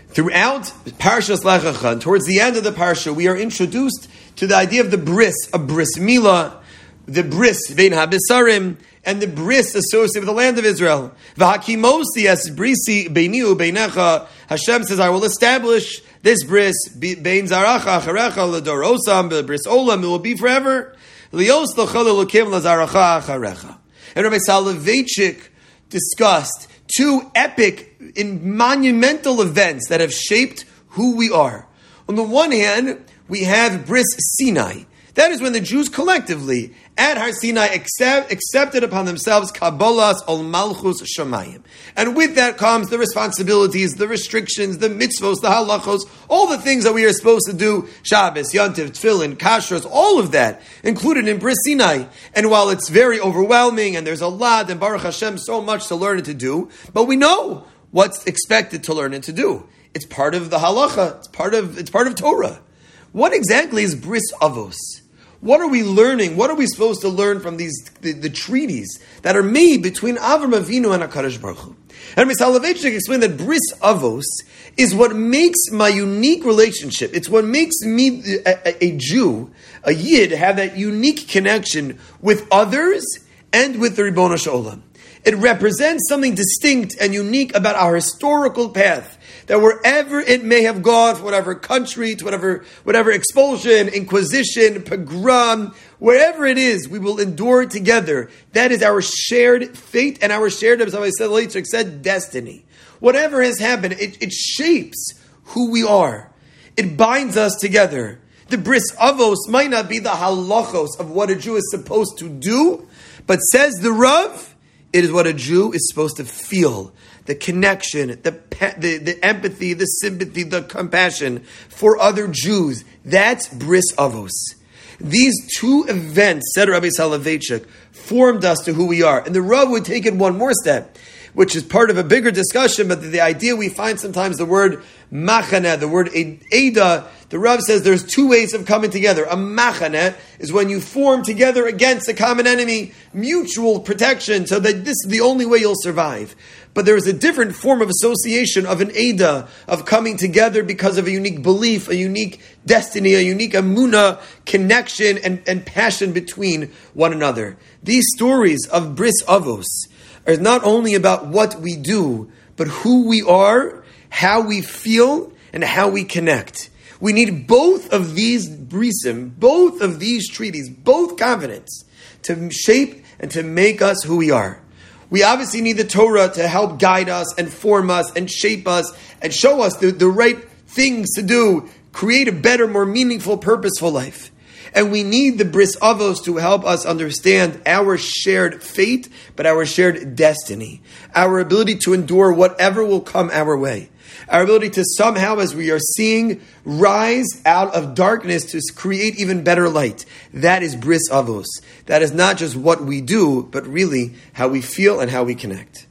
Throughout Parshas Lech Lecha, and towards the end of the parsha, we are introduced to the idea of the bris, a bris milah, the bris vein habisarim, and the bris associated with the land of Israel. V'hakimosi es brisi beiniu beinecha. Hashem says, I will establish this bris bein zaracha acharecha ledorosam bris olam. It will be forever. Lios l'chol elokim lazaracha acharecha. And Rabbi Soloveitchik discussed two epic and monumental events that have shaped who we are. On the one hand, we have Bris Sinai. That is when the Jews collectively at Har Sinai accepted upon themselves Kabbalas ol Malchus Shamayim. And with that comes the responsibilities, the restrictions, the mitzvos, the halachos, all the things that we are supposed to do, Shabbos, Yontiv, Tefillin, Kashrus, all of that included in Bris Sinai. And while it's very overwhelming and there's a lot, and Baruch Hashem, so much to learn and to do, but we know what's expected to learn and to do. It's part of the halacha, it's part of Torah. What exactly is Bris Avos? What are we learning? What are we supposed to learn from the treaties that are made between Avram Avinu and HaKadosh Baruch Hu? And Rabbi Soloveitchik explained that Bris Avos is what makes my unique relationship. It's what makes me, a Jew, a Yid, have that unique connection with others and with the Ribono Shel Olam. It represents something distinct and unique about our historical path. That wherever it may have gone, from whatever country, to whatever expulsion, inquisition, pogrom, wherever it is, we will endure together. That is our shared fate and our shared, as I said, destiny. Whatever has happened, it shapes who we are. It binds us together. The Bris Avos might not be the halachos of what a Jew is supposed to do, but says the Rav, it is what a Jew is supposed to feel. The connection, the empathy, the sympathy, the compassion for other Jews. That's Bris Avos. These two events, said Rabbi Soloveitchik, formed us to who we are. And the Rav would take it one more step, which is part of a bigger discussion, but the idea we find sometimes the word machaneh, the word Eidah, the Rav says there's two ways of coming together. A machaneh is when you form together against a common enemy, mutual protection, so that this is the only way you'll survive. But there is a different form of association of an Eidah, of coming together because of a unique belief, a unique destiny, a unique amunah, connection and passion between one another. These stories of Bris Avos are not only about what we do, but who we are, how we feel, and how we connect. We need both of these brisim, both of these treaties, both covenants to shape and to make us who we are. We obviously need the Torah to help guide us and form us and shape us and show us the right things to do, create a better, more meaningful, purposeful life. And we need the Bris Avos to help us understand our shared fate, but our shared destiny. Our ability to endure whatever will come our way. Our ability to somehow, as we are seeing, rise out of darkness to create even better light. That is Bris Avos. That is not just what we do, but really how we feel and how we connect.